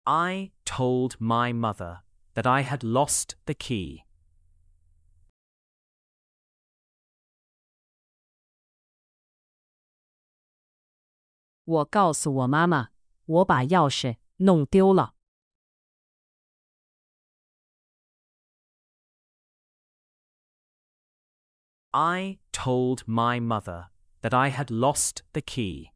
I told my mother that I had lost the key. 我告诉我妈妈，我把钥匙弄丢了。 I told my mother that I had lost the key.